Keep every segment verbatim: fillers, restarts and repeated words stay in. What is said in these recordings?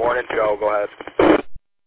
morning, Joe. Go ahead.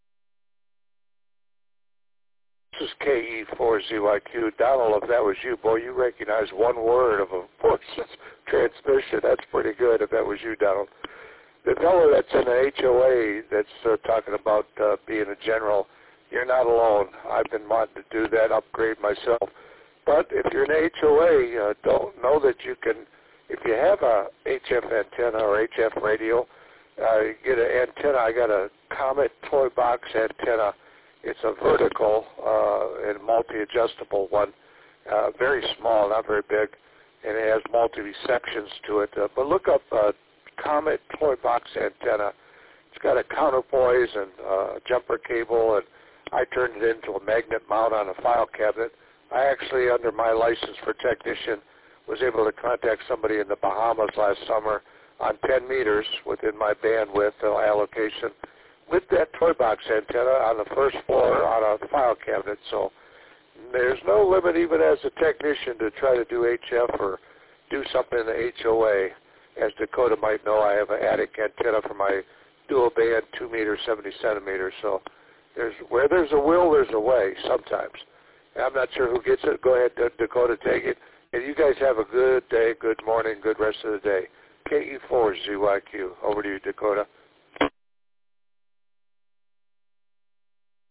This is K E four Z Y Q. Donald, if that was you, boy, you recognize one word of a voice transmission. That's pretty good if that was you, Donald. The fellow that's in the H O A that's uh, talking about uh, being a general, you're not alone. I've been wanting to do that, upgrade myself. But if you're an H O A, uh, don't know that you can, if you have a H F antenna or H F radio, uh, you get an antenna. I got a Comet toy box antenna. It's a vertical uh, and multi-adjustable one, uh, very small, not very big, and it has multi-sections to it. Uh, but look up uh, Comet toy box antenna. It's got a counterpoise and uh, jumper cable, and I turned it into a magnet mount on a file cabinet. I actually, under my license for technician, was able to contact somebody in the Bahamas last summer on ten meters within my bandwidth uh, allocation with that toy box antenna on the first floor on a file cabinet. So there's no limit even as a technician to try to do H F or do something in the H O A. As Dakota might know, I have an attic antenna for my dual band two meter, seventy centimeters. So there's where there's a will, there's a way sometimes. And I'm not sure who gets it. Go ahead, Dakota, take it. And you guys have a good day, good morning, good rest of the day. K E four Z Y Q. Over to you, Dakota.